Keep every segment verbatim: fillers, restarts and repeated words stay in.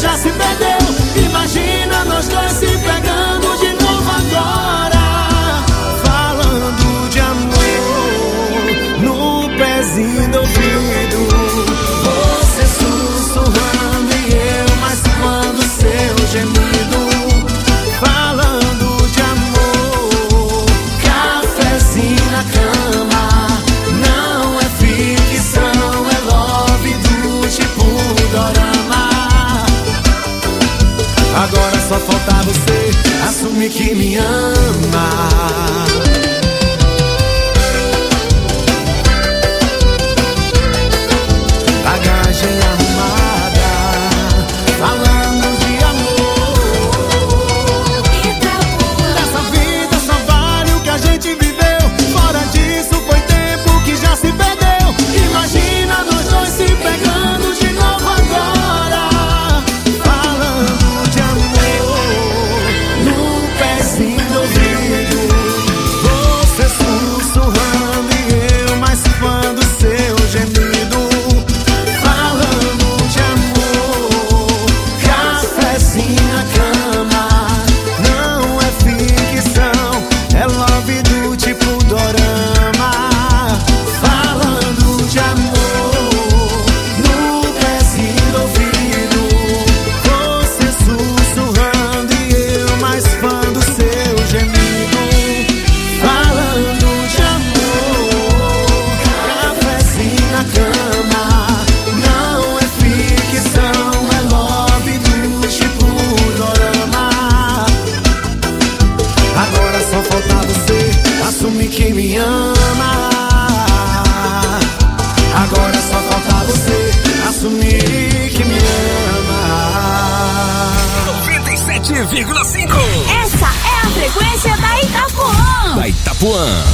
já se perdeu. Imagina nós dois se pegando de novo agora, falando de amor no pezinho do ouvido. Você sussurrando e eu mascando seu gemido, falando de amor, cafezinho na cama. Não é ficção, é love do tipo dorama. Agora só falta você assumir que me ama. Bagagem arrumada, falando de amor. Nessa vida só vale o que a gente viveu. Fora disso foi tempo que já se perdeu. Imagina nós dois se pegando de novo agora, falando de amor no pezinho do ouvido. Você sussurrando e eu mais fando seu gemido, falando de amor, cafezinho na cama. Não é ficção, é love do tipo dorama. Falando de amor no pezinho do ouvido. Você sussurrando e eu mais fando seu gemido, falando de amor, cafezinho na cama. Não é ficção, é love do tipo dorama. Agora só falta você assumir que me ama. Agora só falta você assumir que me ama. noventa e sete vírgula cinco. Essa é a frequência da Itapuã. Da Itapuã.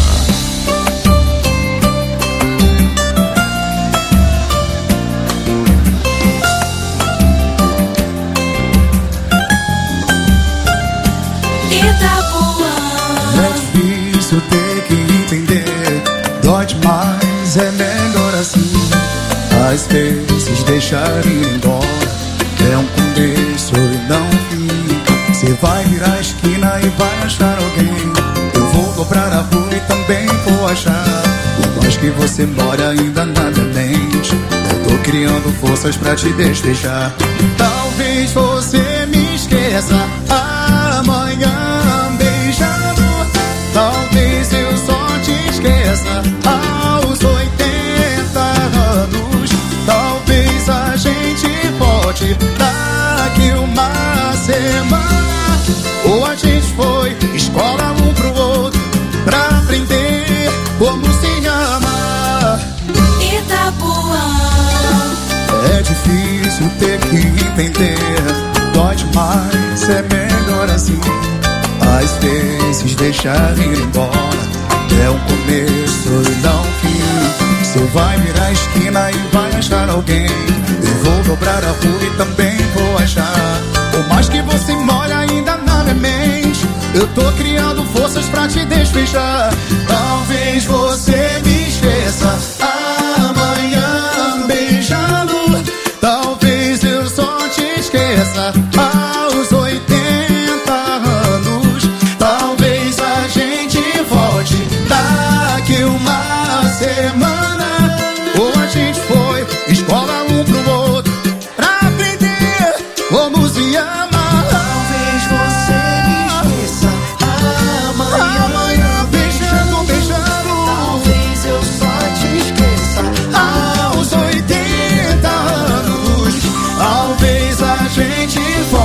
Itapuã. É difícil ter que entender, dói demais, é melhor assim. Às vezes deixar ir embora é um começo e não fim. Você vai virar a esquina e vai achar alguém. Eu vou dobrar a rua e também vou achar. Por mais que você mora ainda na minha mente, eu tô criando forças pra te despejar. Talvez você me esqueça amanhã beijando. Talvez eu só te esqueça aos oitenta anos. Talvez a gente volte daqui uma semana. Ou a gente foi escola um pro outro pra aprender como se ama. Itapuã. É difícil ter que entender, dói demais, é melhor assim. Às vezes deixar ir embora é um começo e não fim. Você vai virar a esquina e vai achar alguém. Eu vou dobrar a rua e também vou achar. Por mais que você mora ainda na minha mente, eu tô criando forças pra te despejar. Talvez você me esqueça amanhã beijando. Talvez eu só te esqueça aos oitenta anos. Talvez a gente volte daqui uma semana. Ou a gente foi escola um pro outro pra aprender como se ama. Talvez você me esqueça amanhã, Amanhã beijando, beijando. talvez eu só te esqueça Aos oitenta anos, talvez a gente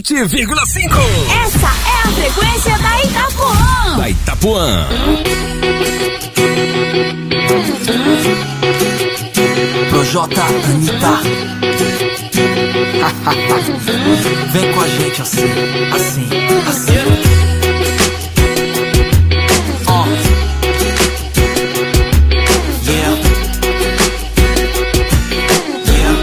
sete vírgula cinco. Essa é a frequência da Itapuã. Da Itapuã. Projota, Anitta. Vem com a gente assim, assim, assim. Oh. Yeah. Yeah.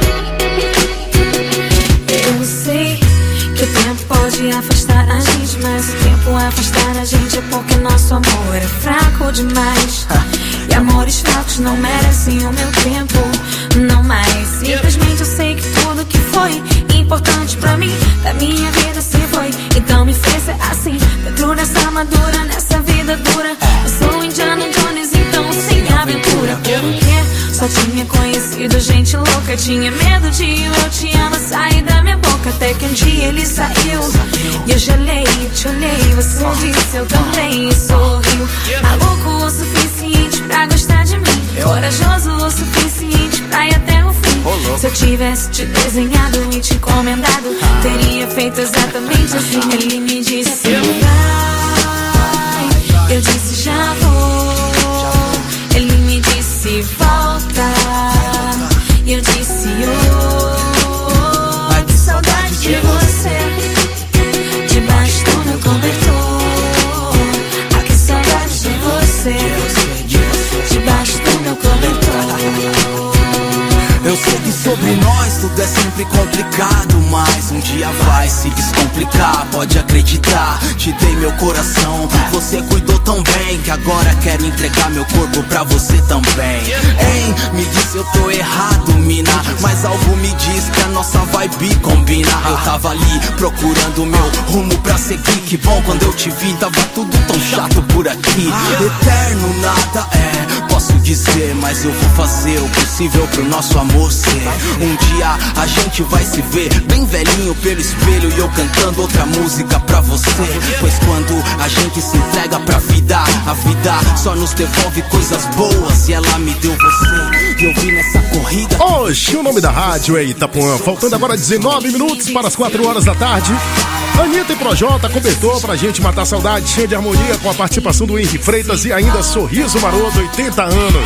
Eu sei que o tempo pode afastar a gente, mas o tempo afastar a gente é porque nosso amor é fraco demais. E amores fracos não merecem o meu tempo, não mais. Simplesmente eu sei que tudo que foi importante pra mim, da minha vida se foi. Então me fez ser assim, dentro dessa armadura, nessa vida dura. Eu sou Indiana Jones, então sem aventura. Porque só tinha conhecido gente louca, tinha medo de eu te amo sair da minha boca. Até que um dia ele saiu e eu gelei, te olhei, você disse eu também e sorriu. Maluco o suficiente pra gostar de mim, corajoso o suficiente pra ir até o fim. Se eu tivesse te desenhado e te encomendado, teria feito exatamente assim. Ele me disse vai, eu disse já vou. Ele me disse volta, e eu disse oh, que saudade de você, debaixo do meu cobertor. Ah, que saudade de você, debaixo do meu cobertor. Eu sei que sobre nós tudo é sempre complicado, mas um dia vai se descomplicar, pode acreditar. Te dei meu coração, você cuidou tão bem que agora quero entregar meu corpo pra você também. Hein, me disse eu tô errado, mina, mas algo me diz que a nossa vibe combina. Eu tava ali procurando meu rumo pra seguir, que bom quando eu te vi, tava tudo tão chato por aqui. Eterno nada é, posso dizer, mas eu vou fazer o possível pro nosso amor ser. Um dia a gente vai se ver bem velhinho pelo espelho e eu cantando outra música pra você. Pois quando a gente se entrega pra vida, a vida só nos devolve coisas boas e ela me deu você. E eu vi nessa corrida. Hoje o nome da rádio é Itapuã. Faltando agora dezenove minutos para as quatro horas da tarde. Anitta e Projota cobertou pra gente matar a saudade, cheia de harmonia, com a participação do Henri Freitas e ainda Sorriso Maroto, oitenta anos.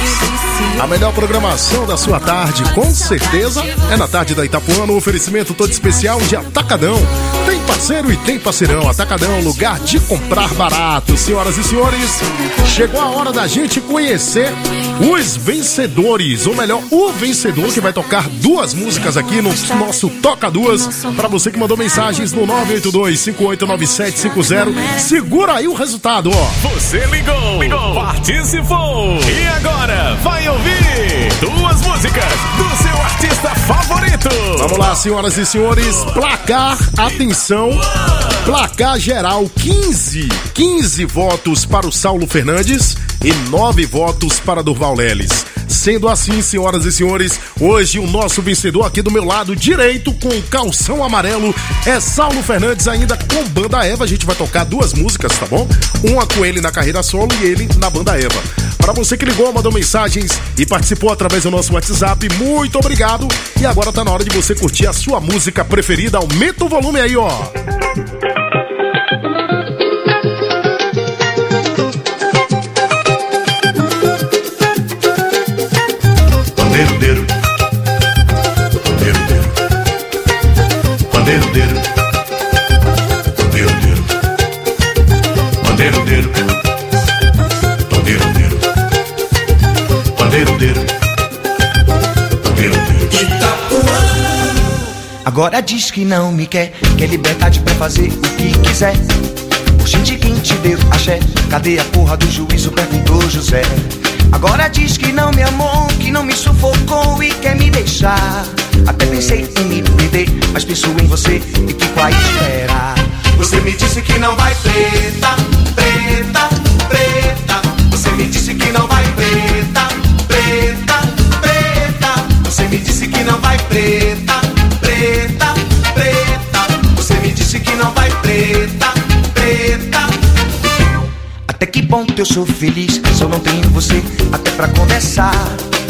A melhor programação da sua tarde, com certeza, é na tarde da Itapuã, no oferecimento todo especial de Atacadão. Tem parceiro e tem parceirão. Atacadão, lugar de comprar barato. Senhoras e senhores, chegou a hora da gente conhecer os vencedores, ou melhor, o vencedor que vai tocar duas músicas aqui no nosso Toca Duas, pra você que mandou mensagens no nove oito dois, cinco oito nove sete cinco zero. Segura aí o resultado, ó. Você ligou, ligou, participou e agora vai ouvir duas músicas do seu artista favorito. Vamos lá, senhoras e senhores, placar, atenção, placar geral, quinze, quinze votos para o Saulo Fernandes e nove votos para Durval Leles. Sendo assim, senhoras e senhores, hoje o nosso vencedor aqui do meu lado direito, com o calção amarelo, é Saulo Fernandes, ainda com Banda Eva. A gente vai tocar duas músicas, tá bom? Uma com ele na carreira solo e ele na Banda Eva. Para você que ligou, mandou mensagens e participou através do nosso WhatsApp, muito obrigado. E agora tá na hora de você curtir a sua música preferida. Aumenta o volume aí, ó. Pandeiro, deiro. Pandeiro, deiro. Pandeiro, deiro. Pandeiro, deiro. Pandeiro, deiro. Pandeiro, deiro. Pandeiro, deiro. Pandeiro, deiro. Agora diz que não me quer, quer liberdade pra fazer o que quiser. Oxente, quem te deu axé? Cadê a porra do juízo? Perguntou José. Agora diz que não me amou, que não me sufocou e quer me deixar. Até pensei em me perder, mas penso em você e fico à espera. Você me disse que não vai preta, preta, preta. Você me disse que não vai preta, preta, preta. Você me disse que não vai preta, preta, preta. Você me disse que não vai preta, preta. Até que ponto eu sou feliz se eu não tenho você até pra conversar?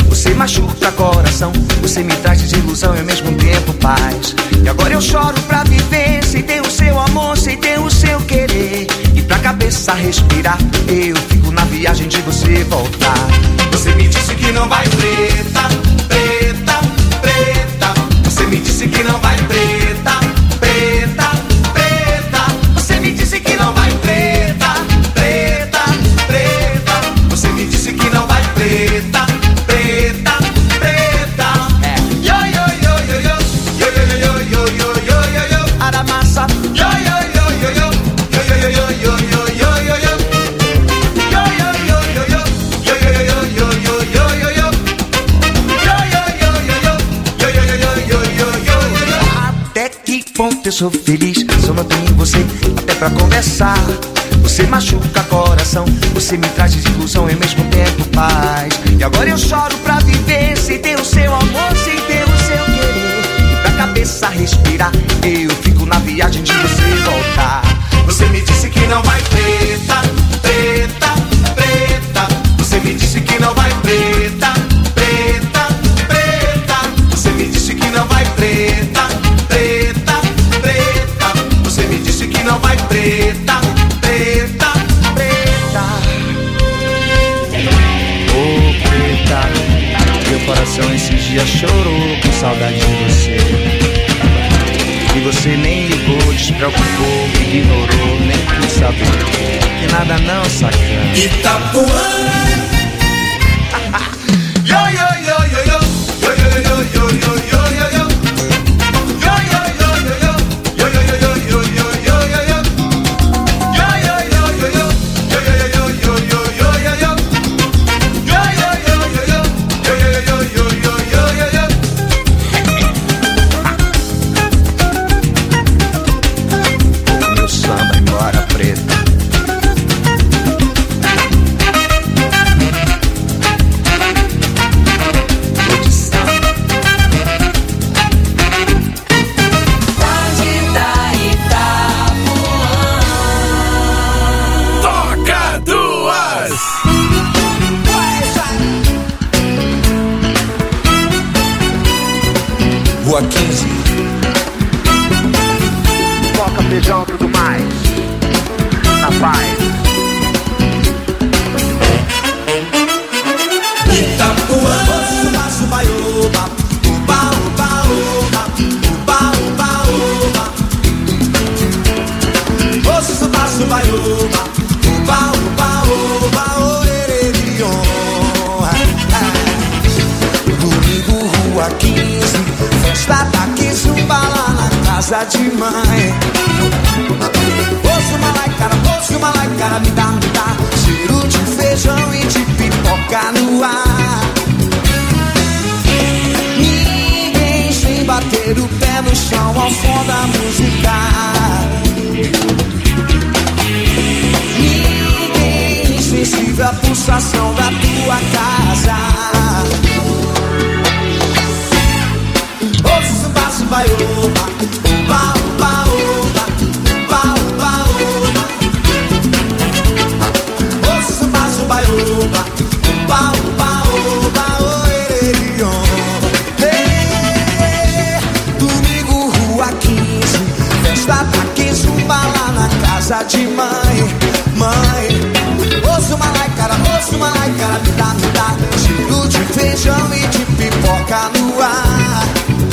Você machuca coração, você me traz desilusão e ao mesmo tempo paz. E agora eu choro pra viver, sem ter o seu amor, sem ter o seu querer. E pra cabeça respirar, eu fico na viagem de você voltar. Você me disse que não vai preta, preta, preta. Você me disse que não vai preta, preta, preta. Você me disse que não vai preta, preta, preta. Você me disse que não vai preta, preta, preta. É. Yo yo yo yo yo, yo yo yo yo yo yo yo yo. Aramassa. Yo yo yo yo yo, yo yo yo yo yo yo yo yo yo. Yo yo yo yo yo, yo yo yo yo yo yo yo yo. Yo yo yo yo yo, yo yo yo yo yo yo yo. Até que ponto eu sou feliz, só não tenho você até pra conversar. Você machuca coração, você me traz desilusão e ao mesmo tempo paz. E agora eu choro pra viver, sem ter o seu amor, sem ter o seu querer. E pra cabeça respirar, eu fico na viagem de você voltar. Você me disse que não vai preta, preta, preta. Você me disse que não vai preta, preta, preta. Você me disse que não vai preta, preta, preta. Você me disse que não vai preta, preta, preta. Ô preta, meu coração esses dias chorou com saudade de você. E você nem ligou, despreocupou, ignorou, nem quis saber. Que nada não, sacana. Itapuã. Yo yo yo yo yo, yo yo yo yo yo yo yo yo. Yo yo yo yo yo, yo yo yo yo yo yo yo yo. Yo yo yo yo yo, yo yo yo yo yo yo yo yo. Yo yo yo yo yo, yo yo yo yo yo yo yo. Meu samba embora, preta. Vou de samba. Toca duas! Rua quinze. Toca feijão, tudo mais. Na paz. Itapuã. Suba, suba, oba, oba, oba, oba, oba, oba, oba. Ô, suba, suba, oba, oba, oba, oba, orererion. Domingo, rua quinze. Festa daqui, zumba lá na casa de mãe. Ô, zumba lá, cara, ô, zumba lá, cara, me dá, me dá. Cheiro de feijão e de pipoca no ar. Ninguém sem bater o pé no chão ao som da música. Ninguém insensível à pulsação da tua casa. Ô, suba, suba, oba, oba, oba, oba, oba, oba, oba. Ô, suba, suba, oba, oba, oba, oba, orererion. Hey, domingo, rua quinze. Festa daqui, zumba lá na casa de mãe. Mãe. Ô, zumba lá, cara, ô, zumba lá, cara, me dá, me dá. Cheiro de feijão e de pipoca no ar.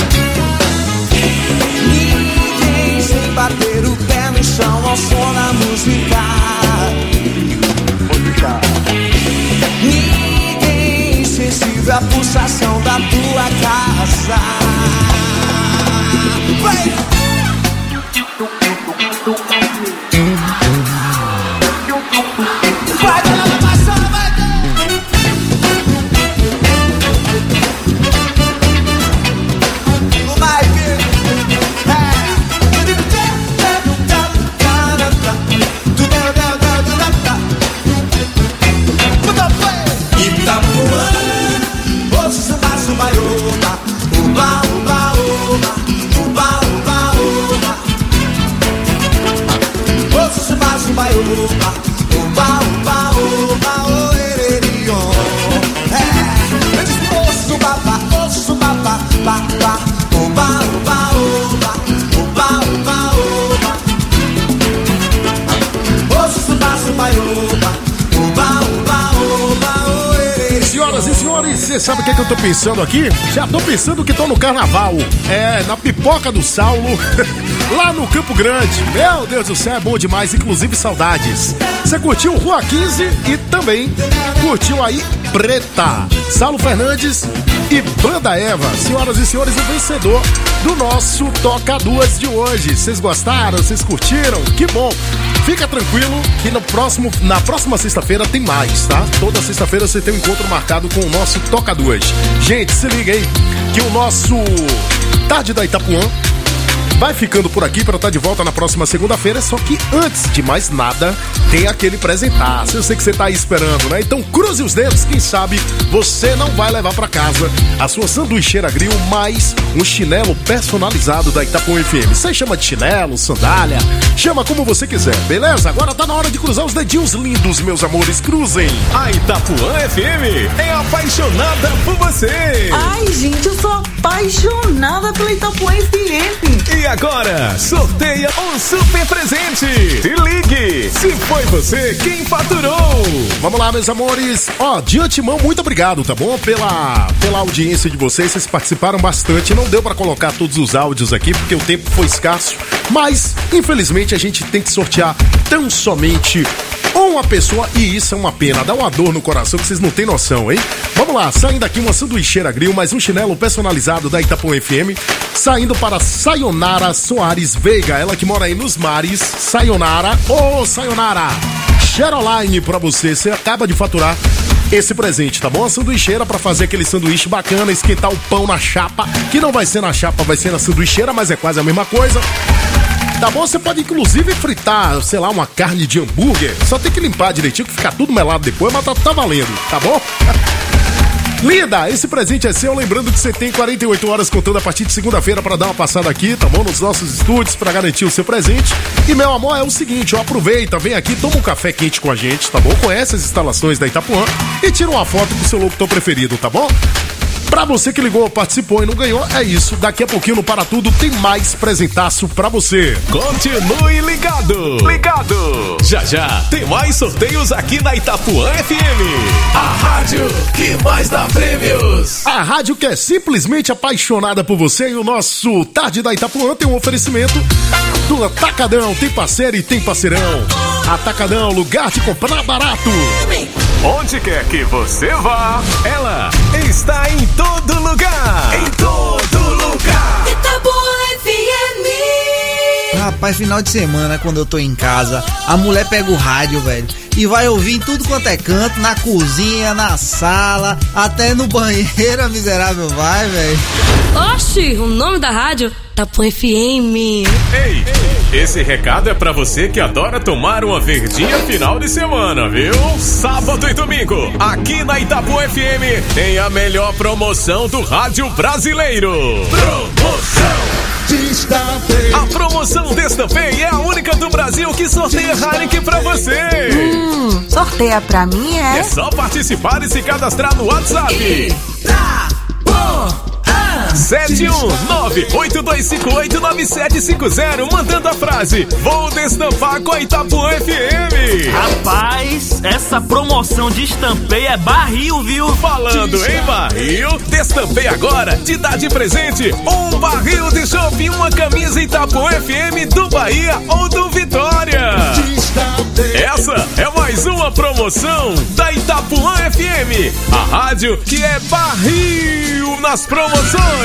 Ninguém sem bater o pé no chão ao som da música. Ninguém insensível à pulsação da tua casa. Vai! Vai, vai, vai, vai, vai! O Mike! Itapuã. Ô, suba, suba, oba, oba, oba, oba, oba, oba, você sabe o que, é que eu tô pensando aqui? Já tô pensando que tô no carnaval. É, na pipoca do Saulo, lá no Campo Grande. Meu Deus do céu, é bom demais, inclusive saudades. Você curtiu Rua quinze e também curtiu aí Preta, Saulo Fernandes e Banda Eva. Senhoras e senhores, o vencedor do nosso Toca Duas de hoje. Vocês gostaram? Vocês curtiram? Que bom! Fica tranquilo que no próximo, na próxima sexta-feira tem mais, tá? Toda sexta-feira você tem um encontro marcado com o nosso Toca Duas. Gente, se liga aí que o nosso Tarde da Itapuã vai ficando por aqui para estar de volta na próxima segunda-feira, só que antes de mais nada, tem aquele presentaço. Eu sei que você tá aí esperando, né? Então cruze os dedos, quem sabe você não vai levar para casa a sua sanduicheira grill mais um chinelo personalizado da Itapuã F M. Você chama de chinelo, sandália, chama como você quiser, beleza? Agora tá na hora de cruzar os dedinhos lindos, meus amores, cruzem. A Itapuã F M é apaixonada por você. Ai, gente, eu sou apaixonada pela Itapuã F M. E agora, sorteia um super presente. Se ligue, se foi você quem faturou. Vamos lá, meus amores. Ó, de antemão, muito obrigado, tá bom? Pela, pela audiência de vocês, vocês participaram bastante. Não deu pra colocar todos os áudios aqui, porque o tempo foi escasso. Mas, infelizmente, a gente tem que sortear tão somente uma pessoa, e isso é uma pena, dá uma dor no coração que vocês não têm noção, hein? Vamos lá, saindo aqui uma sanduicheira grill, mais um chinelo personalizado da Itapuã F M, saindo para Sayonara Soares Veiga, ela que mora aí nos mares. Sayonara, ô oh, Sayonara, Cheroline pra você, você acaba de faturar esse presente, tá bom? A sanduicheira pra fazer aquele sanduíche bacana, esquentar o pão na chapa, que não vai ser na chapa, vai ser na sanduicheira, mas é quase a mesma coisa. Tá bom? Você pode inclusive fritar, sei lá, uma carne de hambúrguer. Só tem que limpar direitinho, que fica tudo melado depois, mas tá, tá valendo, tá bom? Linda, esse presente é seu, lembrando que você tem quarenta e oito horas contando a partir de segunda-feira pra dar uma passada aqui, tá bom? Nos nossos estúdios pra garantir o seu presente. E meu amor, é o seguinte, ó, aproveita, vem aqui, toma um café quente com a gente, tá bom? Conhece as instalações da Itapuã e tira uma foto com o seu locutor preferido, tá bom? Pra você que ligou, participou e não ganhou, é isso. Daqui a pouquinho no Para Tudo tem mais presentaço pra você. Continue ligado. Ligado. Já já tem mais sorteios aqui na Itapuã F M. A rádio que mais dá prêmios. A rádio que é simplesmente apaixonada por você, e o nosso Tarde da Itapuã tem um oferecimento do Atacadão. Tem parceiro e tem parceirão. Atacadão, lugar de comprar barato. Onde quer que você vá, ela está em todo lugar. Em todo lugar. Itapuã F M. Rapaz, final de semana, quando eu tô em casa, a mulher pega o rádio, velho, e vai ouvir em tudo quanto é canto, na cozinha, na sala, até no banheiro, a miserável vai, velho. Oxi, o nome da rádio, Itapuã F M. Ei, esse recado é pra você que adora tomar uma verdinha final de semana, viu? Sábado e domingo, aqui na Itapuã F M, tem a melhor promoção do rádio brasileiro. Promoção Destape. A promoção Destape é a única do Brasil que sorteia Heineken pra você. Hum, sorteia pra mim, é? É só participar e se cadastrar no WhatsApp. Itapuã. sete um nove oito dois cinco oito nove sete cinco zero, mandando a frase: vou destampar com a Itapuã F M. Rapaz, essa promoção de estampeio é barril, viu? Falando em barril, Destampei agora te dá de presente um barril de chopp e uma camisa Itapuã F M do Bahia ou do Vitória. Essa é mais uma promoção da Itapuã F M, a rádio que é barril nas promoções.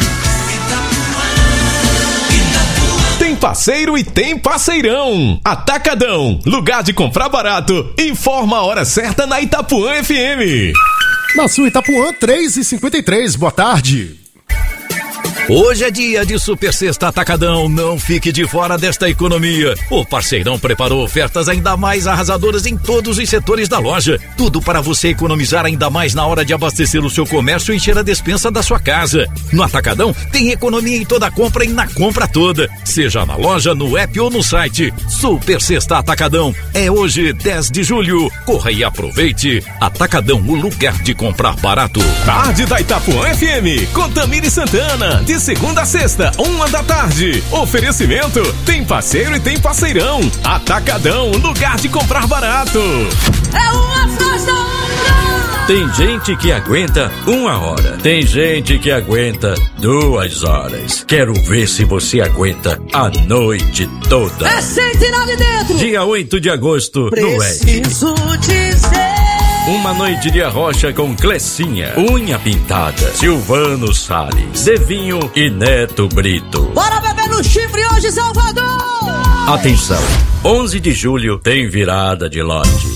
Tem parceiro e tem parceirão. Atacadão, lugar de comprar barato. Informa a hora certa na Itapuã F M. Na sua Itapuã, três e cinquenta e três, boa tarde. Hoje é dia de Super Sexta Atacadão, não fique de fora desta economia. O parceirão preparou ofertas ainda mais arrasadoras em todos os setores da loja. Tudo para você economizar ainda mais na hora de abastecer o seu comércio e encher a despensa da sua casa. No Atacadão tem economia em toda compra e na compra toda, seja na loja, no app ou no site. Super Sexta Atacadão é hoje, dez de julho. Corra e aproveite. Atacadão, o lugar de comprar barato. Tarde da Itapuã F M, com Tamiri Santana, de segunda a sexta, uma da tarde. Oferecimento, tem parceiro e tem parceirão. Atacadão, lugar de comprar barato. É uma festa. Tem gente que aguenta uma hora, tem gente que aguenta duas horas. Quero ver se você aguenta a noite toda. É Sentinela dentro! Dia oito de agosto, Preciso no Ed. dizer. Uma noite de arrocha com Clecinha, Unha Pintada, Silvano Salles, Devinho e Neto Brito. Bora beber no chifre hoje, Salvador! Atenção, onze de julho tem virada de lote.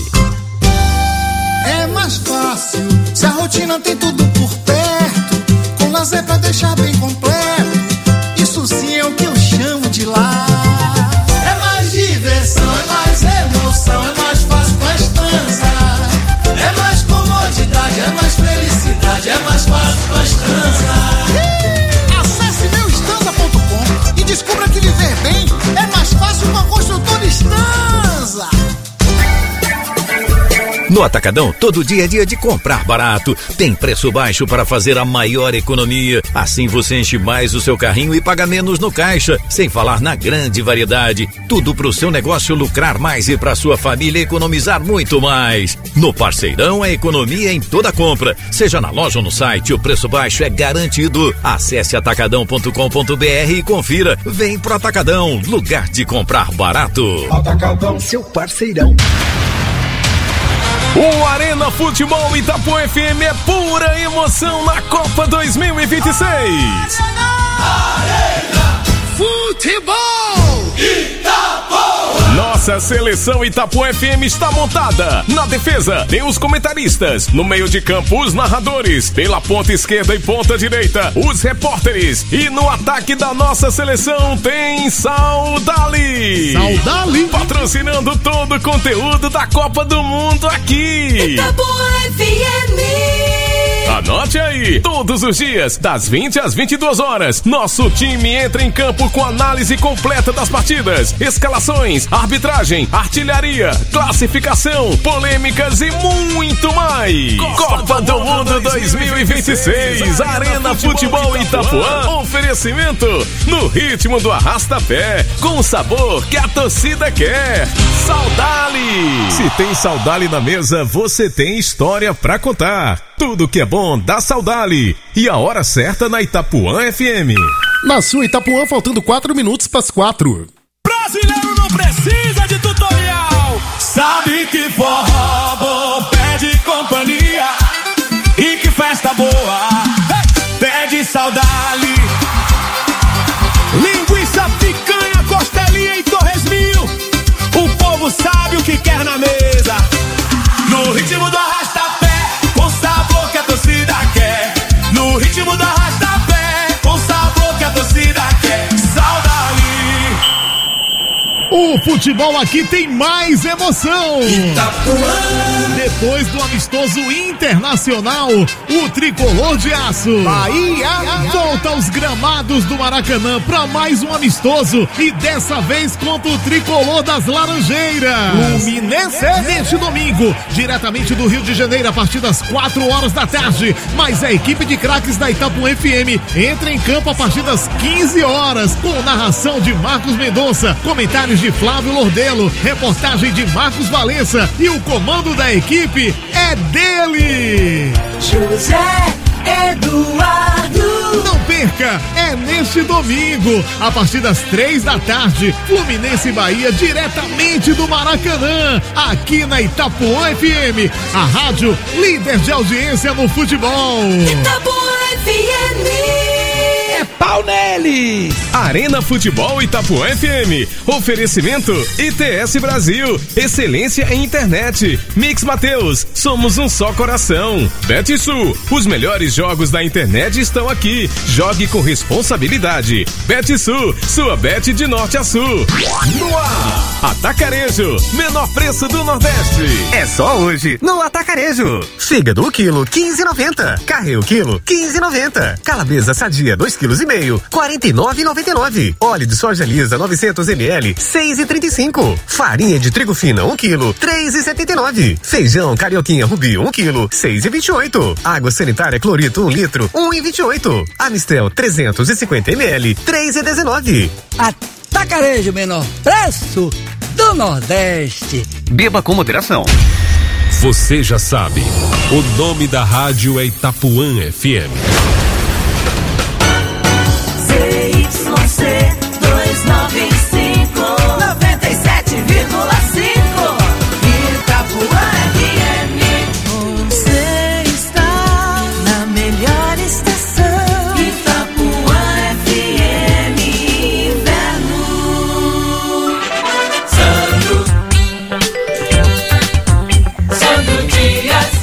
É mais fácil se a rotina tem tudo por perto, com lazer pra deixar bem completo. Isso sim é o que eu chamo de lar. É mais diversão, é mais emoção, é mais fácil com a Estanza. É mais comodidade, é mais felicidade, é mais fácil com a Estanza. Acesse meu estanza ponto com e descubra que viver bem é mais fácil com a construtora Estanza. No Atacadão, todo dia é dia de comprar barato. Tem preço baixo para fazer a maior economia. Assim você enche mais o seu carrinho e paga menos no caixa. Sem falar na grande variedade. Tudo para o seu negócio lucrar mais e para sua família economizar muito mais. No Parceirão, a economia em toda compra. Seja na loja ou no site, o preço baixo é garantido. Acesse atacadão ponto com ponto br e confira. Vem pro Atacadão, lugar de comprar barato. Atacadão, seu parceirão. O Arena Futebol Itapuã F M é pura emoção na Copa dois mil e vinte e seis. Arena Futebol Itapuã. Nossa seleção Itapuã F M está montada. Na defesa tem os comentaristas, no meio de campo os narradores, pela ponta esquerda e ponta direita os repórteres, e no ataque da nossa seleção tem Saudali. Saudali patrocinando todo o conteúdo da Copa do Mundo aqui. Itapuã F M. Anote aí, todos os dias, das vinte às vinte e duas horas, nosso time entra em campo com análise completa das partidas, escalações, arbitragem, artilharia, classificação, polêmicas e muito mais. Copa do Mundo dois mil e vinte e seis, Arena Futebol Itapuã, oferecimento no ritmo do arrasta-pé, com o sabor que a torcida quer. Saudali! Se tem Saudali na mesa, você tem história pra contar. Tudo que é bom dá Saudali. E a hora certa na Itapuã F M. Na sua Itapuã, faltando quatro minutos para as quatro. Brasileiro não precisa de tutorial. Sabe que forró bom pede companhia. E que festa boa pede Saudali. Linguiça, picanha, costelinha e torresminho. O povo sabe o que quer na mesa. No ritmo do arrasta-pé, com sabor que a torcida quer. No ritmo do arrasta-pé, com sabor que a torcida quer. Saudali. O futebol aqui tem mais emoção. Itapuã. Depois do amistoso internacional, o tricolor de aço Bahia volta aos gramados do Maracanã para mais um amistoso, e dessa vez contra o tricolor das Laranjeiras, Fluminense, neste domingo, diretamente do Rio de Janeiro, a partir das quatro horas da tarde. Mas a equipe de craques da Itapuã F M entra em campo a partir das quinze horas, com narração de Marcos Mendonça, comentários de Flávio Lordelo, reportagem de Marcos Valença, e o comando da equipe é dele, José Eduardo. Não perca, é neste domingo, a partir das três da tarde, Fluminense e Bahia, diretamente do Maracanã, aqui na Itapuã F M, a rádio líder de audiência no futebol. Itapuã F M. É pau neles! Arena Futebol Itapuã F M. Oferecimento I T S Brasil. Excelência em internet. Mix Mateus. Somos um só coração. BetSul. Os melhores jogos da internet estão aqui. Jogue com responsabilidade. BetSul. Sua bet de norte a sul. No ar. Atacarejo. Menor preço do Nordeste. É só hoje no Atacarejo. Fígado o quilo quinze e noventa. Carré o quilo quinze e noventa. Calabresa sadia dois quilos e meio, quarenta e nove e noventa e nove. Óleo de soja lisa novecentos mililitros, seis e trinta e cinco. Farinha de trigo fina um quilo, três e setenta e nove. Feijão carioquinha rubi um quilo, seis e vinte e oito. Água sanitária clorito um litro, um e vinte e oito. Amistel trezentos e cinquenta mililitros, três e dezenove. Atacarejo, menor preço do Nordeste. Beba com moderação. Você já sabe, o nome da rádio é Itapuã F M. Z Y C duzentos e noventa e cinco, noventa e sete vírgula cinco, Itapuã F M. Você está na melhor estação, Itapuã F M. Inverno. Sandro, Sandro Dias.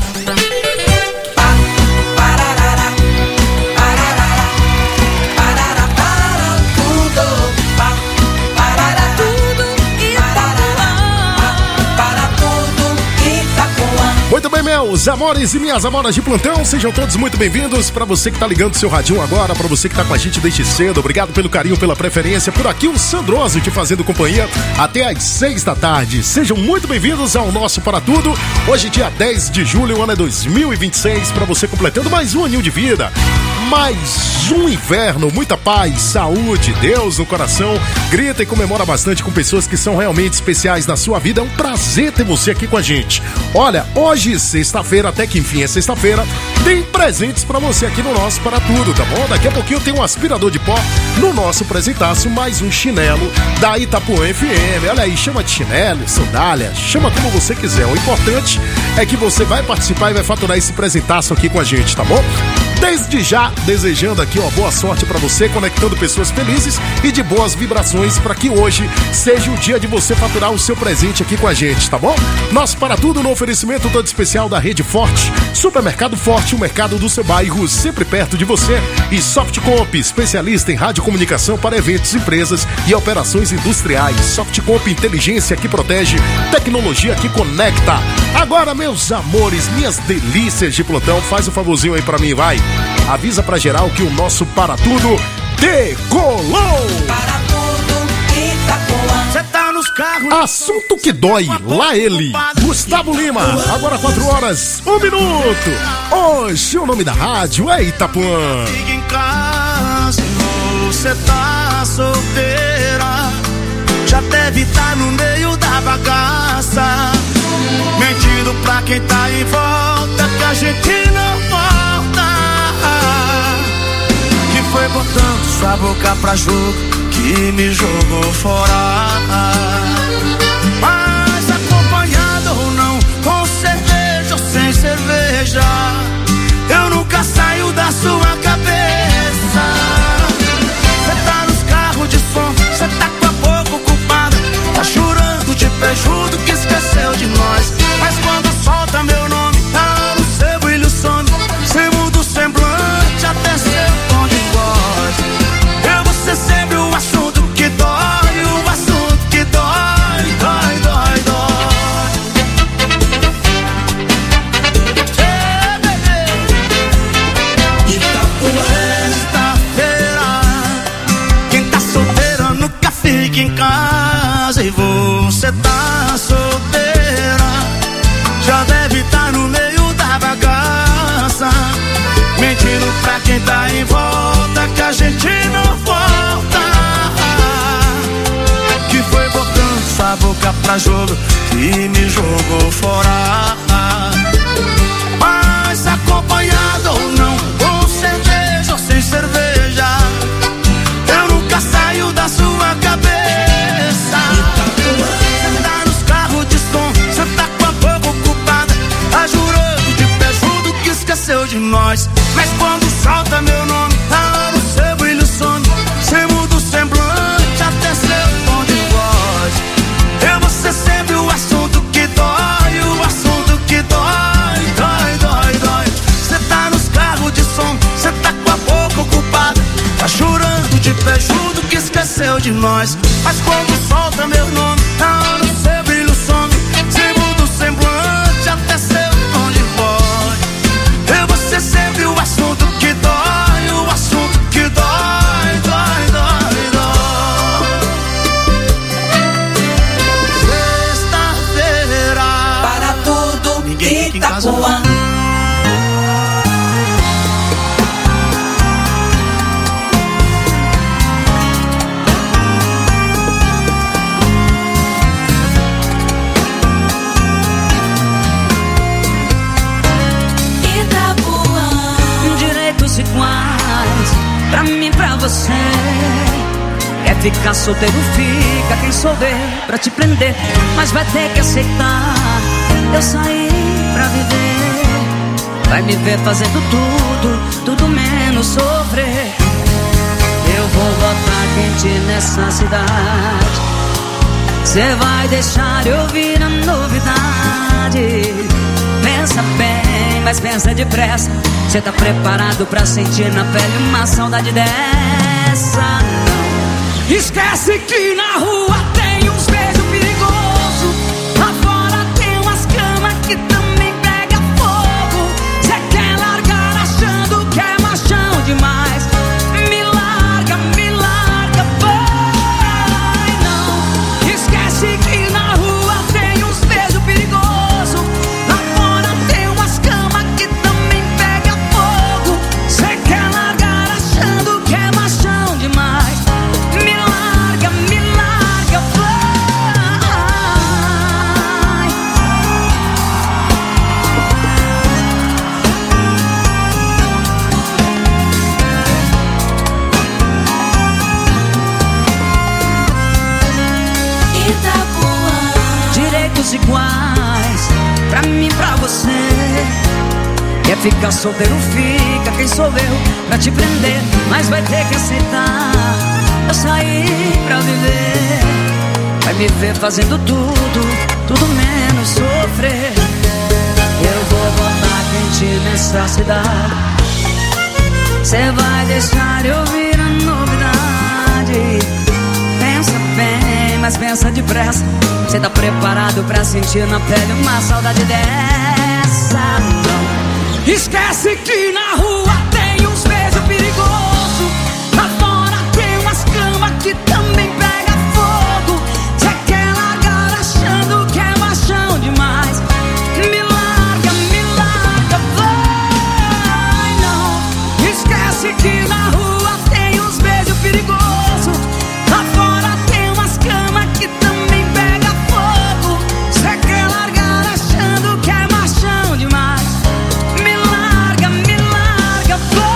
Muito bem, meus amores e minhas amoras de plantão, sejam todos muito bem-vindos. Pra você que tá ligando seu radinho agora, pra você que tá com a gente desde cedo, obrigado pelo carinho, pela preferência. Por aqui o Sandroso te fazendo companhia até às seis da tarde. Sejam muito bem-vindos ao nosso Para Tudo. Hoje, dia dez de julho, o ano é dois mil e vinte e seis, pra você completando mais um aninho de vida. Mais um inverno, muita paz, saúde, Deus no coração. Grita e comemora bastante com pessoas que são realmente especiais na sua vida. É um prazer ter você aqui com a gente. Olha, hoje, sexta-feira, até que enfim é sexta-feira, tem presentes pra você aqui no nosso Para Tudo, tá bom? Daqui a pouquinho tem um aspirador de pó no nosso presentaço, mais um chinelo da Itapuã F M. Olha aí, chama de chinelo, sandália, chama como você quiser. O importante é que você vai participar e vai faturar esse presentaço aqui com a gente, tá bom? Desde já, desejando aqui uma boa sorte pra você, conectando pessoas felizes e de boas vibrações para que hoje seja o dia de você faturar o seu presente aqui com a gente, tá bom? Nosso Para Tudo no oferecimento todo especial da Rede Forte, Supermercado Forte, o mercado do seu bairro, sempre perto de você. E Softcomp, especialista em radiocomunicação para eventos, empresas e operações industriais. Softcomp, inteligência que protege, tecnologia que conecta. Agora, meus amores, minhas delícias de plantão, faz um favorzinho aí pra mim, vai. Avisa pra geral que o nosso Para Tudo decolou! Para tudo, Itapuã. Cê tá nos carros. Assunto que dói, lá ele, Gustavo Lima. Agora quatro horas, um minuto. Hoje o nome da rádio é Itapuã. Fica em casa, você tá solteira. Já deve estar no meio da bagaça, mentindo pra quem tá em volta que a gente não volta. Que foi botando sua boca pra jogo que me jogou fora. Mas acompanhado ou não, com cerveja ou sem cerveja, eu nunca saio da sua cabeça. Cê tá nos carros de som, cê tá com a boca ocupada, tá chorando de prejuízo que esqueceu de nós. Mas quando solta meu nome, tá no seu brilho some. Cê muda o semblante até seu tom de voz. Eu vou ser sempre o assunto que dói, o assunto que dói, dói, dói, dói. Hey, baby. Itapuã, sexta-feira. Quem tá solteiro nunca fica em casa. E você tá solteira, já deve estar no meio da bagaça, mentindo pra quem tá em volta que a gente não volta. Que foi botando sua boca pra jogo e me jogou fora. Mas acompanhado ou não, com cerveja ou sem cerveja, eu nunca saio da sua cabeça. Cê tá nos carros de som, cê tá com a boca ocupada, tá jurando de pé junto que esqueceu de nós. Mas quando solta meu nome, tá no seu brilho some. Cê muda o semblante até seu tom de voz. Eu vou ser sempre o assunto que dói, o assunto que dói, dói, dói, dói. Cê tá nos carros de som, cê tá com a boca ocupada, tá chorando de pé junto que esqueceu de nós. Mas quando solta meu nome, tá no seu brilho some. Cê muda o semblante até seu tom de voz. Eu vou ser sempre o assunto que dói, o assunto que dói, dói, dói, dói. Sexta-feira. Para tudo, Ninguém fica em casa. Itapuã. você. Quer ficar solteiro, fica. Quem souber pra te prender, mas vai ter que aceitar. Eu saí pra viver. Vai me ver fazendo tudo, tudo menos sofrer. Eu vou botar quente nessa cidade. Cê vai deixar eu ouvir a novidade. Pensa bem, mas pensa depressa. Cê tá preparado pra sentir na pele uma saudade dessa? Não. Esquece que na rua tem uns beijos perigosos. Lá fora tem umas camas que também pega fogo. Cê quer largar achando que é machão demais. Me larga, me larga, vai. Não. Esquece que na rua tem uns beijos perigosos. Lá fora tem umas camas que também pega fogo. Cê quer largar achando que é machão demais. Me larga, me larga, vai. Itapuã. Direitos iguais pra mim, pra você. Quer ficar solteiro, fica. Quem sou eu pra te prender, mas vai ter que aceitar. Eu saí pra viver. Vai me ver fazendo tudo, tudo menos sofrer. Eu vou botar quente nessa cidade. Cê vai deixar eu ouvir a novidade. Pensa bem, mas pensa depressa. Cê tá preparado pra sentir na pele uma saudade dessa? Não. Esquece que na rua tem uns beijos perigosos. Lá fora tem umas camas que também pega fogo. Cê quer largar achando que é machão demais. Me larga, me larga, vai. Não. Esquece que na rua tem uns beijos perigosos. Lá fora tem umas camas que também pega fogo. Cê quer largar achando que é machão demais. Me larga, me larga, vai.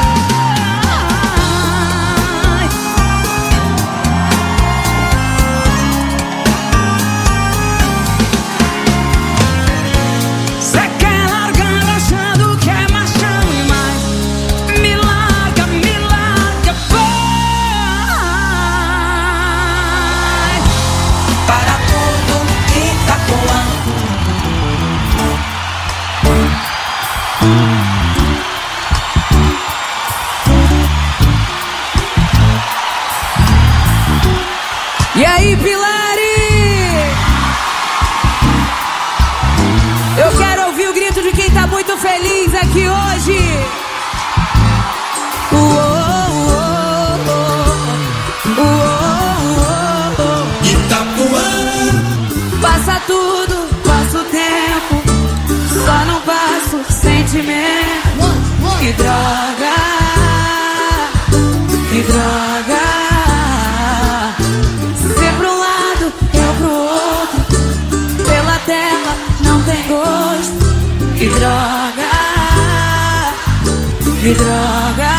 Cê quer largar achando que é machão demais. Me larga, me larga, vai. Para tudo, Itapuã. E aí, Pilari? Eu quero ouvir o grito de quem tá muito feliz aqui hoje. Itapuã. Passa tudo, passa o tempo, só não passo sentimento. Que droga, que droga. Ser pra um lado, eu pro outro. Pela tela não tem gosto. Que droga, que droga.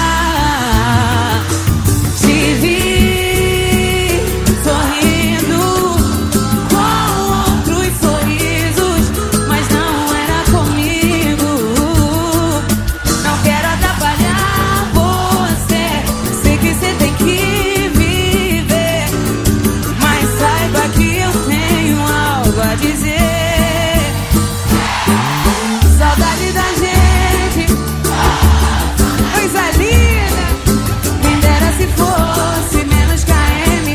Te vi sorrindo com outros sorrisos, mas não era comigo. Não quero atrapalhar você. Sei que você tem que viver, mas saiba que eu tenho algo a dizer. Saudade da gente, coisa linda. Quem dera se fosse menos K M.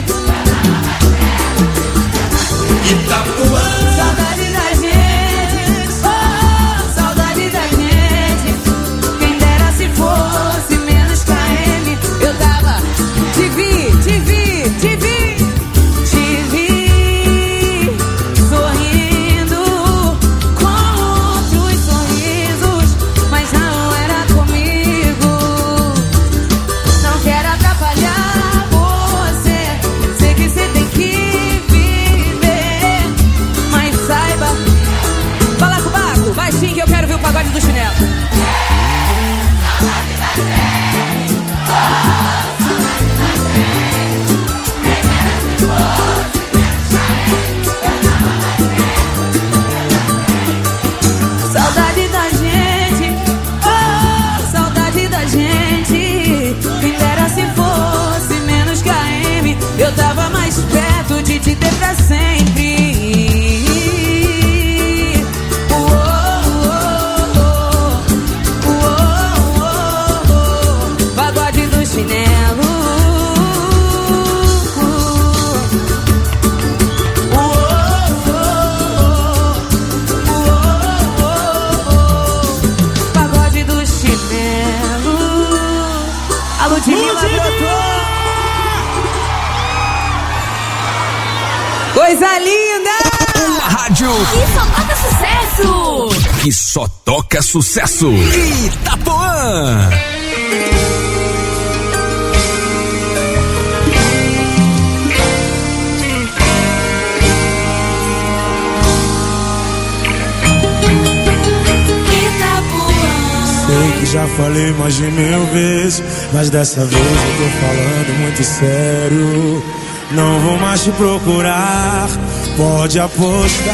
Itapuã. Saudade da gente, oh, saudade da gente. Quem dera se fosse menos K M. Eu tava, te vi, te vi, te vi, te vi sorrindo com outros sorrisos, mas não era comigo. Não quero atrapalhar você. Sei que você tem que viver, mas saiba. Fala com o Baco, baixinho que eu quero ver o pagode do chinelo. Coisa linda! Uma rádio que só toca sucesso! Que só toca sucesso! Itapuã! Sei que já falei mais de mil vezes, mas dessa vez eu tô falando muito sério. Não vou mais te procurar, pode apostar.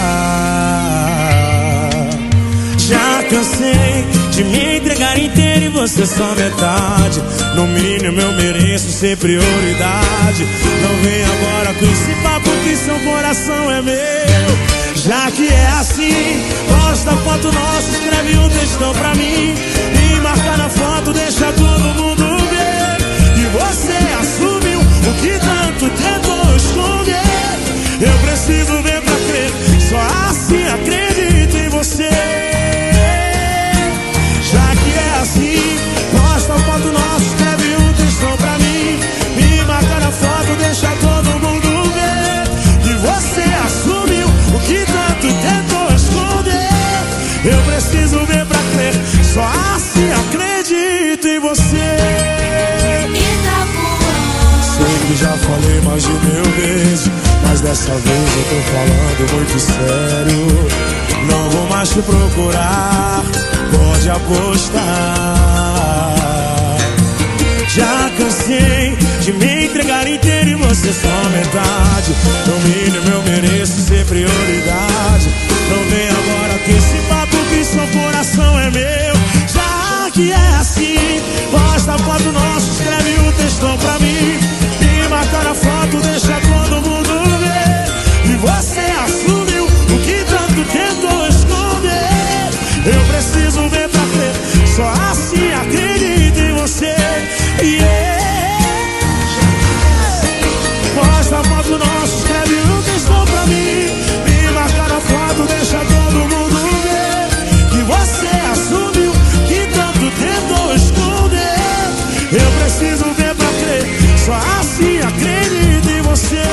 Já cansei de me entregar inteiro e você só metade. No mínimo eu mereço ser prioridade. Não vem agora com esse papo que seu coração é meu. Já que é assim, posta foto nossa, escreve um textão pra mim e marca na foto, deixa todo mundo ver. E você assumiu o que tanto tentou esconder. Eu preciso ver pra crer, só assim acredito em você. Já que é assim, posta foto nossa, escreve um textão pra mim e marca na foto, deixa todo mundo ver. E você assumiu o que tanto tentou esconder. Eu preciso ver pra crer, só assim acredito em você. Sei que já falei mais de mil vezes, mas dessa vez eu tô falando muito sério. Não vou mais te procurar, pode apostar. Já cansei de me entregar inteiro e você só metade. No mínimo eu mereço ser prioridade. Não vem agora com esse papo que seu coração é meu. Já que é assim, posta a foto nossa, escreve um textão pra mim e marca na foto, deixa todo mundo ver. E você assumiu o que tanto tentou esconder. Eu preciso ver pra crer, só assim acredito em você. Yeah. Posta a foto nossa, escreve um textão pra mim e marca na foto, deixa todo mundo ver. Que você assumiu que tanto tentou esconder. Eu preciso ver pra crer, só assim acredito em você.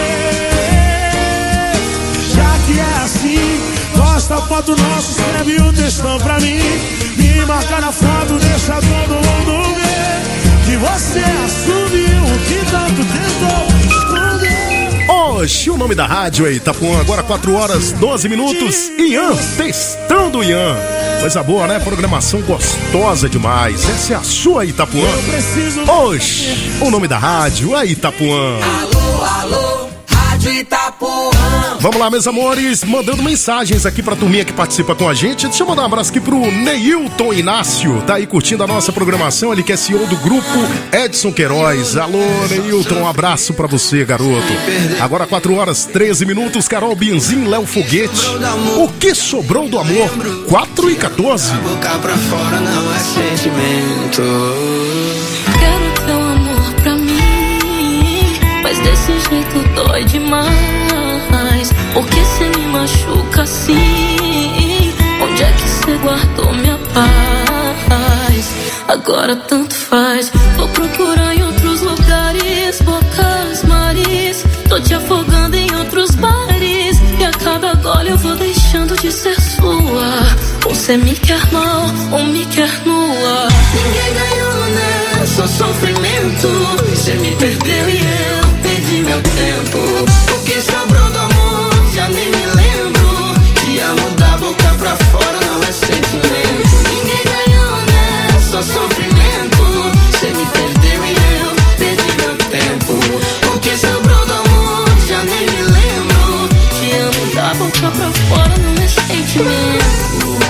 Já que é assim, posta a foto nossa, escreve um textão pra mim e marca na foto, deixa todo mundo ver. Que você assumiu o que tanto tentou esconder. Oxi, o nome da rádio é Itapuã, agora quatro horas, doze minutos. Ian, testando Ian. Coisa boa, né? Programação gostosa demais. Essa é a sua Itapuã. Oxi, o nome da rádio é Itapuã. Alô, alô, Rádio Itapuã. Vamos lá, meus amores, mandando mensagens aqui pra turminha que participa com a gente. Deixa eu mandar um abraço aqui pro Neilton Inácio, tá aí curtindo a nossa programação, ele que é C E O do grupo Edson Queiroz. Alô, Neilton, um abraço pra você, garoto. Agora quatro horas, treze minutos, Carol Bianzin, Léo Foguete. O que sobrou do amor? quatro e quatorze. Boca pra fora não é sentimento. Quero teu amor pra mim, mas desse jeito dói demais. Por que cê me machuca assim? Onde é que cê guardou minha paz? Agora tanto faz. Vou procurar em outros lugares, bocas, mares. Tô te afogando em outros bares, e a cada gole eu vou deixando de ser sua. Ou cê me quer mal, ou me quer nua. Ninguém ganhou, né? Só sofrimento. Cê me perdeu e eu perdi meu tempo. O que sobrou do amor, já nem me lembro. Te amo da boca pra fora, não é sentimento. Ninguém ganhou, né? Só sofrimento. Cê me perdeu e eu perdi meu tempo. O que sobrou do amor, já nem me lembro. Te amo da boca pra fora, não é sentimento.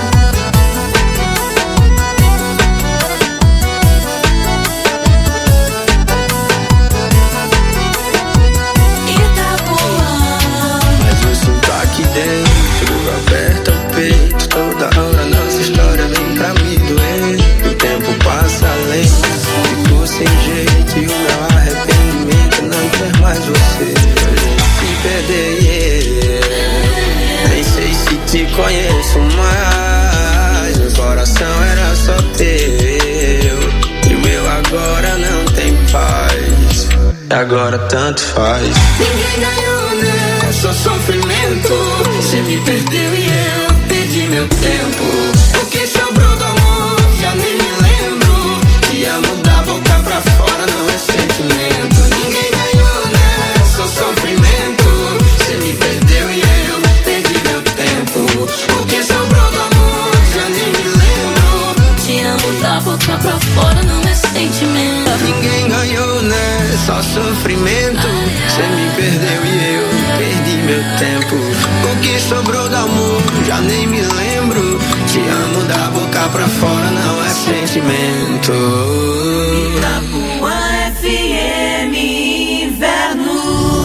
Aperta o peito, toda hora nossa história vem pra me doer. O tempo passa além, fico sem jeito e o meu arrependimento não quer mais você. Me perder, yeah. Nem sei se te conheço mais. Meu coração era só teu e o meu agora não tem paz. Agora tanto faz. Ninguém ganhou, né? é só sofrimento. Você me perdeu e eu perdi meu tempo. O que sobrou do amor, já nem me lembro. Te amo da boca pra fora, não é sentimento. Ninguém ganhou, né? É só sofrimento. Você me perdeu e eu perdi meu tempo. O que sobrou do amor, já nem me lembro. Te amo da boca pra fora, não é sentimento. Ninguém ganhou, né? Só sofrimento. Você me perdeu e eu perdi meu tempo. O que sobrou do amor, já nem me lembro. Te amo da boca pra fora, não é sentimento. Itapuã F M Inverno.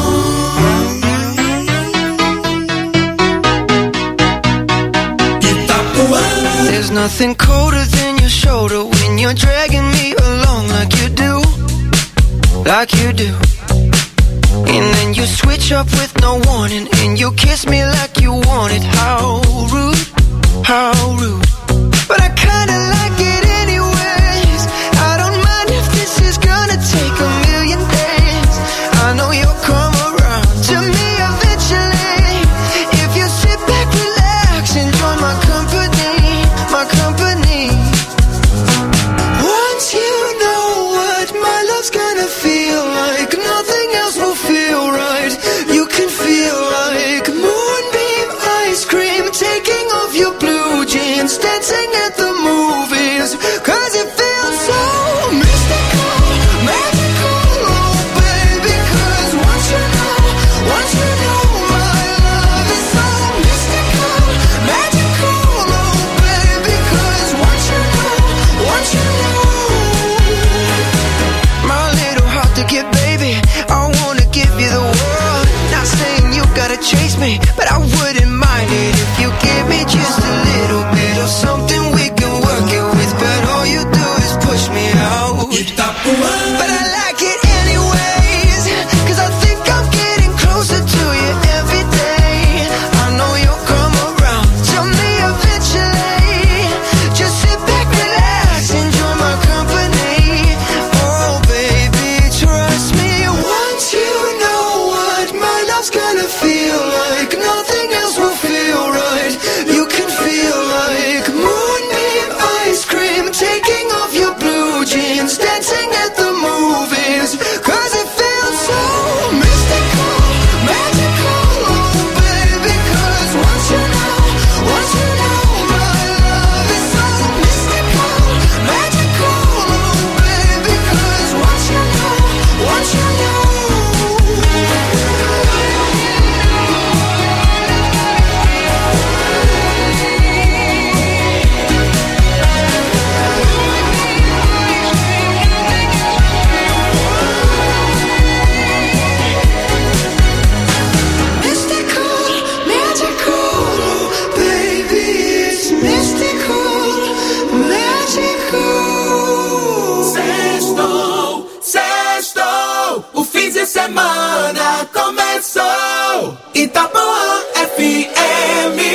Itapuã. There's nothing colder than your shoulder when you're dragging me along like you do, like you do. And then you switch up with no warning, and you kiss me like you want it. How rude, how rude. But I kinda like it anyways. I don't mind if this is gonna take a million days. I know you'll come around to me eventually. If you sit back, relax, and join my company, my company. Once you know what my love's gonna feel like, nothing else will feel right. You can feel like moonbeam ice cream, taking off your blue jeans, dancing at the movies. Cause it feels so mystical, magical, oh baby. Cause once you know, once you know my love is so mystical, magical, oh baby. Cause once you know, once you know, my little heart to get, baby, I wanna give you the world. Not saying you gotta chase me, but I wouldn't mind it if you give me just a little bit of something we can work it with. But all you do is push me out. But I like it anyways, cause I think I'm getting closer to you every day. I know you'll come around to me eventually. Just sit back, relax, enjoy my company. Oh baby, trust me. Once you know what my love's gonna feel like, nothing else will feel right. You can feel like moonbeam ice cream, taking off your blue jeans, dancing at the movies. Cause it feels so mystical, magical, oh baby. Cause once you know, once you know my love is so mystical, magical, oh baby. Cause once you know, once you know. Mystical, magical, baby, it's mystical, magical. Sextou, sextou, o fim de semana começou. Itapuã F M.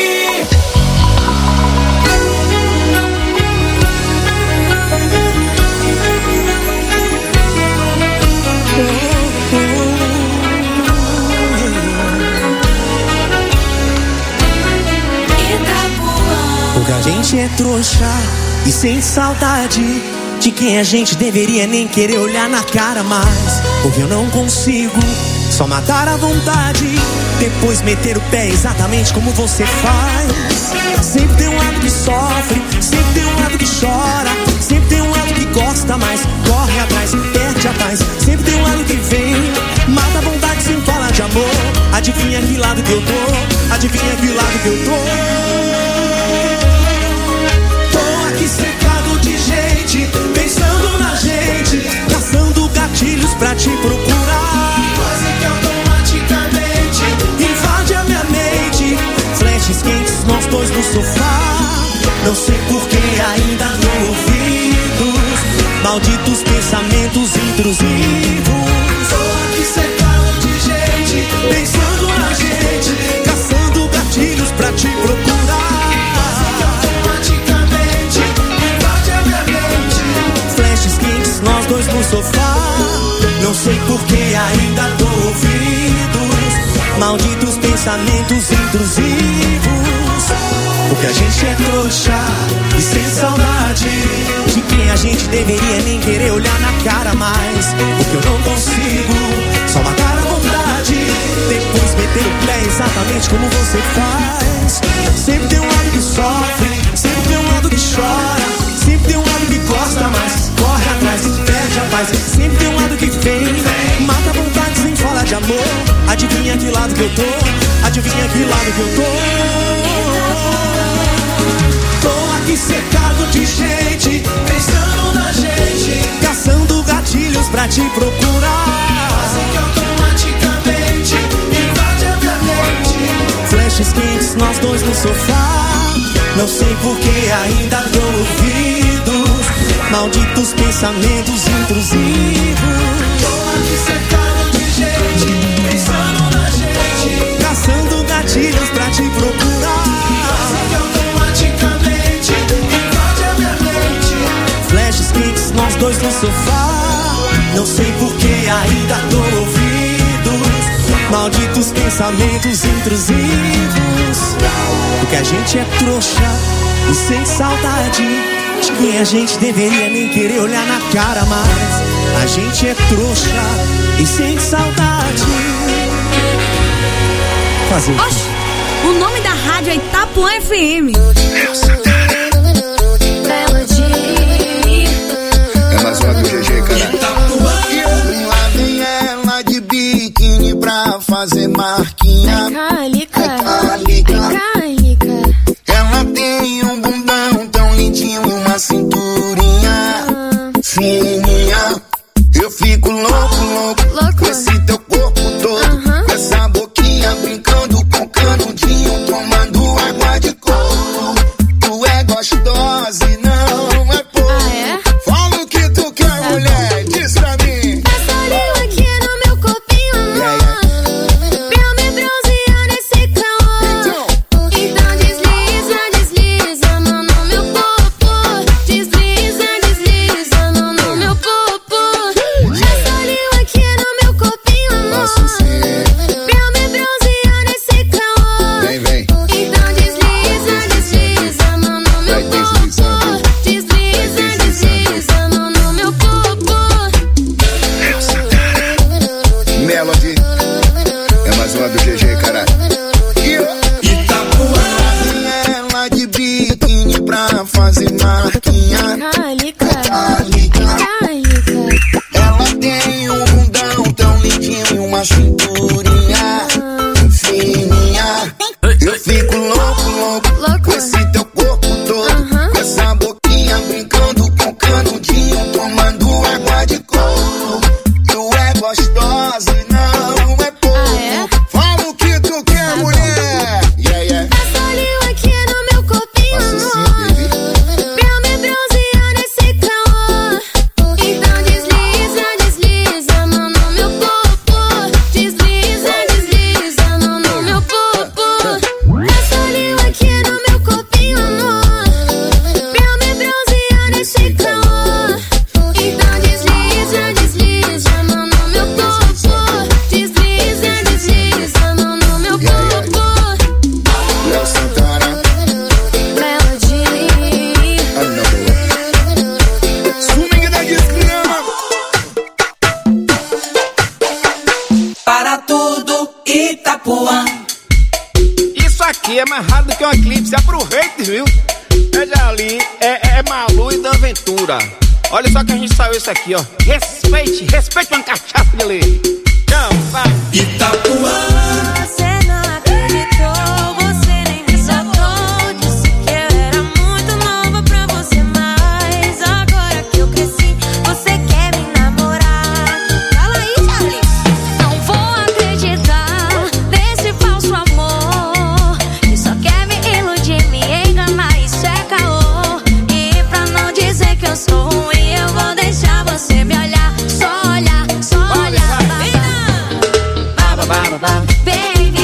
Pouca gente é trouxa e sente saudade de quem a gente deveria nem querer olhar na cara mais. Porque eu não consigo só matar a vontade, depois meter o pé exatamente como você faz. Sempre tem um lado que sofre, sempre tem um lado que chora, sempre tem um lado que gosta mais, corre atrás, perde a paz. Sempre tem um lado que vem, mata a vontade sem falar de amor. Adivinha que lado que eu tô, adivinha que lado que eu tô. Secado de gente, pensando na gente, caçando gatilhos pra te procurar. Quase que automaticamente invade a minha mente. Flashes quentes, nós dois no sofá. Não sei por que ainda não ouvidos malditos pensamentos intrusivos. Tô aqui secado de gente, pensando na gente, caçando gatilhos pra te procurar. Nós dois no sofá, não sei por que ainda dou ouvidos malditos pensamentos intrusivos. Porque a gente é trouxa e sem saudade de quem a gente deveria nem querer olhar na cara mais. Porque eu não consigo só matar a vontade, depois meter o pé exatamente como você faz. Sempre tem um lado que sofre, sempre tem um lado que chora, sempre tem um lado que gosta mais, corre atrás e perde a paz. Sempre tem um lado que vem, mata a vontade sem falar de amor. Adivinha que lado que eu tô, adivinha que lado que eu tô. Tô aqui cercado de gente, pensando na gente, caçando gatilhos pra te procurar. Quase que automaticamente invade a minha mente. Flashes quentes, nós dois no sofá. Não sei por que ainda dou ouvidos malditos pensamentos intrusivos. Tô aqui cercado de gente, pensando na gente, caçando gatilhos pra te procurar. Quase que automaticamente invade a minha mente. Flashes quentes, nós dois no sofá. Não sei por que ainda dou ouvidos malditos pensamentos intrusivos. Porque a gente é trouxa e sem saudade de quem a gente deveria nem querer olhar na cara mais. A gente é trouxa e sem saudade. Fazer. Oxi, o nome da rádio é Itapuã F M. É mais uma do G G, cara. Lá vem ela de biquíni pra fazer marquinha. Calica, Calica. Ela tem um bundão tão lindinho e uma cinturinha fininha. Eu fico louco, louco, louco com esse teu corpo todo, uh-huh. Com essa boquinha brincando com canudinho, tomando água de coco. Tu é gostosa e não é pouco. Ah, é? Fala o que tu quer, tá, mulher, diz pra mim. Passa língua aqui no meu corpinho, amor, yeah, yeah. Pra me bronzear nesse calor. Então desliza, desliza a mão no meu popô. Desliza, desliza a mão no meu popô. Passa língua aqui no meu corpinho, amor, pra me bronzear nesse calor. Vem, vem. Então desliza, desliza a mão no meu popô. Desliza, desliza a mão no meu popô. Melody. É mais uma do G G, cara. Itapuã. Ela de biquíni pra fazer marquinha. Calica, Calica. Ela tem um bundão tão lindinho e uma cinturinha fininha. Eu fico louco, louco, louco com esse teu corpo todo, uh-huh. Com essa boquinha brincando com canudinho, tomando água de coco. Tu é gostosa e não é pouco. Ah, é? Fala o que tu quer, tá, mulher. Yeah, yeah. Passa língua aqui no meu corpinho, amor, pra me bronzear nesse calor. Então desliza, desliza a mão no meu popô. Desliza, desliza a mão no meu popô. Passa língua aqui no meu corpinho, amor, pra me bronzear nesse calor. Então desliza, desliza a mão no meu popô. Desliza, desliza a mão no meu popô. Léo Santana, Melody. swing da desgrama. Para tudo, Itapuã. Isso aqui é mais rápido que um eclipse, aproveite, viu? Veja ali, é, é Malu e da Aventura. Olha só que a gente saiu isso aqui, ó. Respeite, respeite uma cachaça de lei. Tchau, vai. Itapuã. Você não acreditou, você nem me notou. Disse que eu era muito nova pra você, mas agora que eu cresci, você quer me namorar. Fala aí, Charlie. Não vou acreditar nesse falso amor que só quer me iludir, me enganar, isso é caô. E pra não dizer que eu sou ruim, eu vou deixar você me olhar. Só olhar, só olhar. Baby,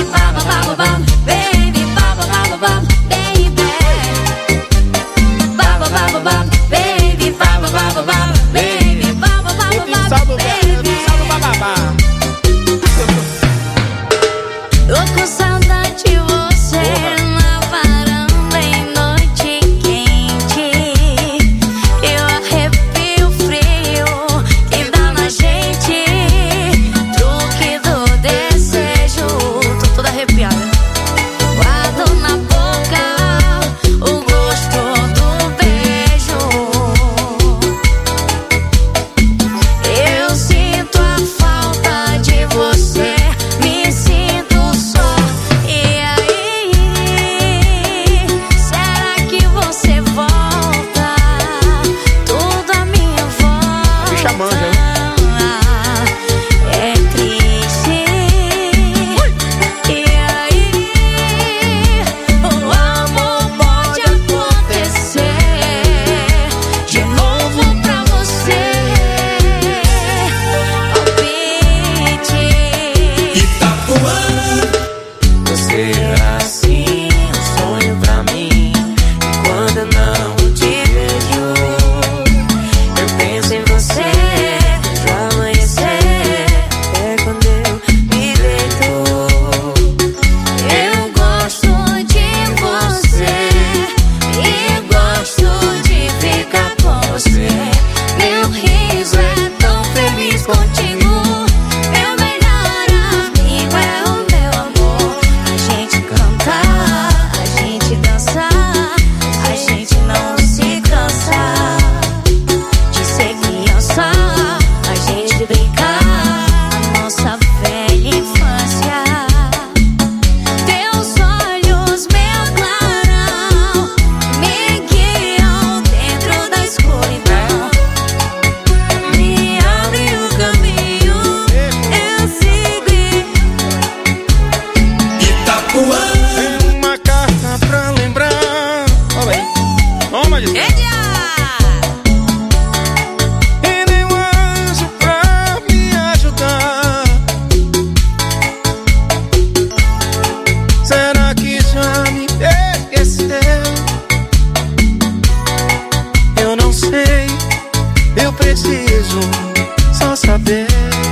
preciso só saber.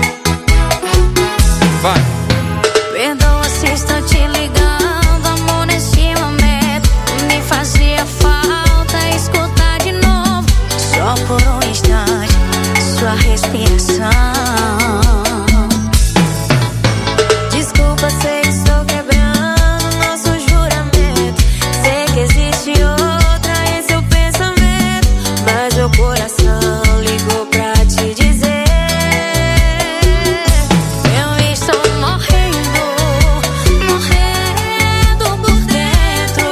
Vai. Perdoa se estou te ligando, amor, nesse momento. Me fazia falta escutar de novo, só por um instante, sua respiração. Desculpa, sei que estou quebrando nosso juramento. Sei que existe outra em seu pensamento, mas meu coração ligou pra te dizer. Eu estou morrendo, morrendo por dentro.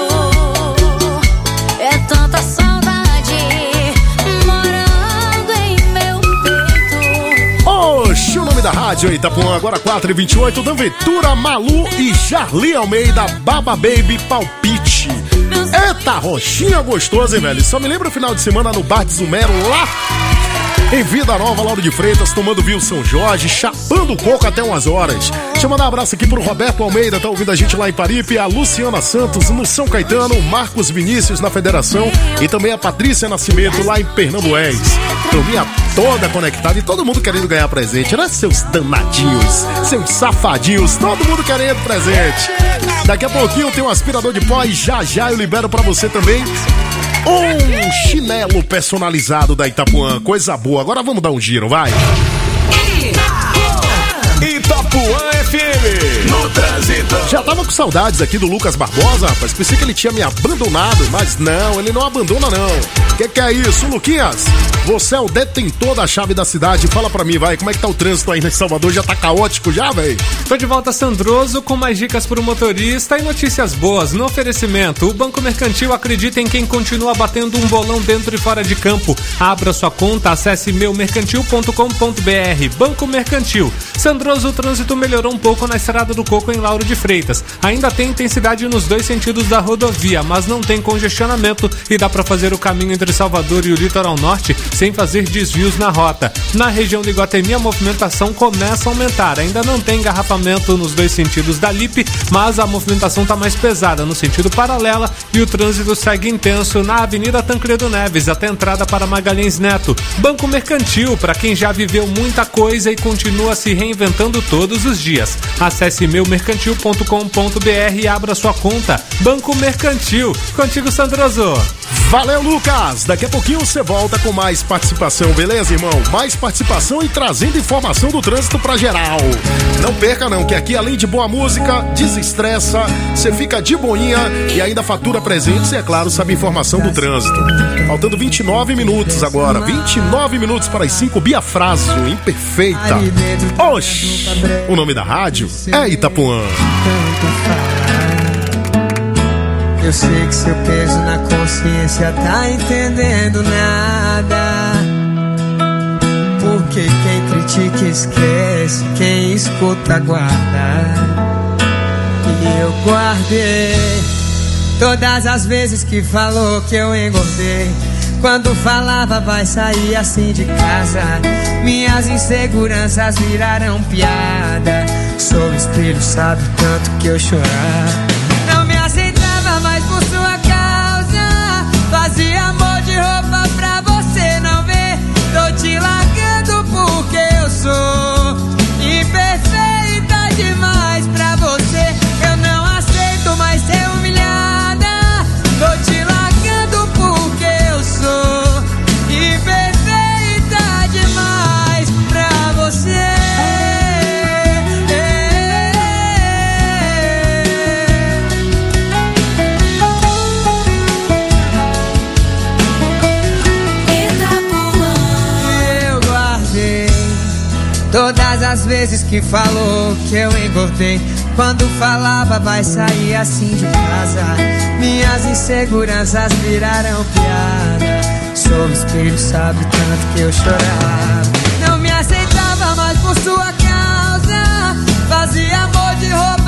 É tanta saudade morando em meu peito. Oxe, o nome da rádio aí, Itapuã, agora quatro e vinte e oito, Dan Ventura, Malu e Jarli Almeida, Baba Baby, Palpite. Eita, roxinha gostosa, hein, velho? Só me lembra o final de semana no Bar de Zumero, lá em Vida Nova, Lauro de Freitas, tomando vinho São Jorge, chapando coco até umas horas. Deixa eu mandar um abraço aqui pro Roberto Almeida, tá ouvindo a gente lá em Paripe, a Luciana Santos no São Caetano, Marcos Vinícius na Federação e também a Patrícia Nascimento lá em Pernambués. Turminha toda conectada e todo mundo querendo ganhar presente, né? Seus danadinhos, seus safadinhos, todo mundo querendo presente. Daqui a pouquinho tem um aspirador de pó e já já eu libero pra você também um chinelo personalizado da Itapuã, coisa boa. Agora vamos dar um giro, vai. Itapuã F M, no trânsito. Já tava com saudades aqui do Lucas Barbosa, rapaz. Pensei que ele tinha me abandonado, mas não, ele não abandona não. Que que é isso, Luquinhas? Você é o detentor da chave da cidade. Fala pra mim, vai, como é que tá o trânsito aí em Salvador? Já tá caótico já, velho? Tô de volta, Sandroso, com mais dicas pro motorista e notícias boas no oferecimento. O Banco Mercantil acredita em quem continua batendo um bolão dentro e fora de campo. Abra sua conta, acesse meu mercantil ponto com ponto b r. Banco Mercantil. Sandroso, o trânsito melhorou um pouco na Estrada do Coco em Lauro de Freitas. Ainda tem intensidade nos dois sentidos da rodovia, mas não tem congestionamento e dá pra fazer o caminho entre Salvador e o litoral norte sem fazer desvios na rota. Na região de Iguatemi a movimentação começa a aumentar. Ainda não tem engarrafamento nos dois sentidos da Lipe, mas a movimentação está mais pesada no sentido paralela e o trânsito segue intenso na Avenida Tancredo Neves até a entrada para Magalhães Neto. Banco Mercantil, para quem já viveu muita coisa e continua se reinventando todos os dias. Acesse meu mercantil ponto com ponto b r e abra sua conta. Banco Mercantil. Contigo, Sandroso. Valeu, Lucas! Daqui a pouquinho você volta com mais participação, beleza, irmão? Mais participação e trazendo informação do trânsito pra geral. Não perca não, que aqui além de boa música, desestressa, você fica de boinha e ainda fatura presentes e, é claro, sabe informação do trânsito. Faltando vinte e nove minutos agora, vinte e nove minutos para as cinco, Bia Fraso, imperfeita. Oxi! O nome da rádio é Itapuã. Eu sei que seu peso na consciência tá entendendo nada. Porque quem critica esquece, quem escuta guarda. E eu guardei todas as vezes que falou que eu engordei. Quando falava vai sair assim de casa, minhas inseguranças viraram piada. Sou o espelho, sabe o tanto que eu chorava. Não me aceitava mais por sua causa, fazia amor de roupa pra você não ver. Tô te largando porque eu sou imperfeita demais pra você. Eu não aceito mais ser humilhada. Tô te largando porque eu sou imperfeita demais pra você. Todas as vezes que falou que eu engordei, quando falava vai sair assim de casa, minhas inseguranças viraram piada. Sou o espelho, sabe tanto que eu chorava. Não me aceitava mais por sua causa, fazia amor de roupa